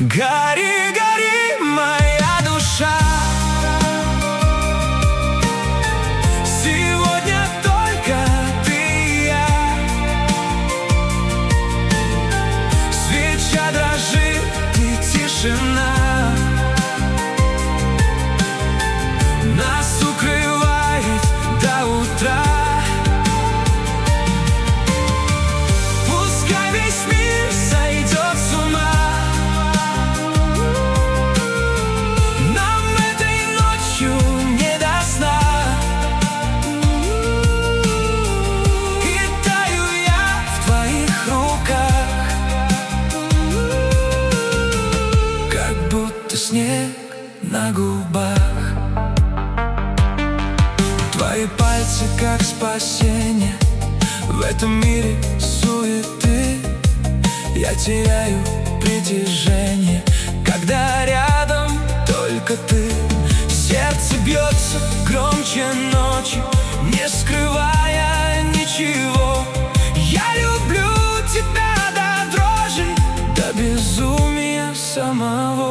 Гори, гори, моя душа. Сегодня только ты и я. Свеча дрожит и тишина нас укрывает до утра. Пускай весь мир сойдет с ума, нам этой ночью не до сна. И таю я в твоих руках, как будто снег на губах. Твои пальцы как спасение в этом мире суеты. Я теряю притяжение, когда рядом только ты. Сердце бьется громче ночи, не скрывая ничего. Я люблю тебя до дрожи, до безумия самого.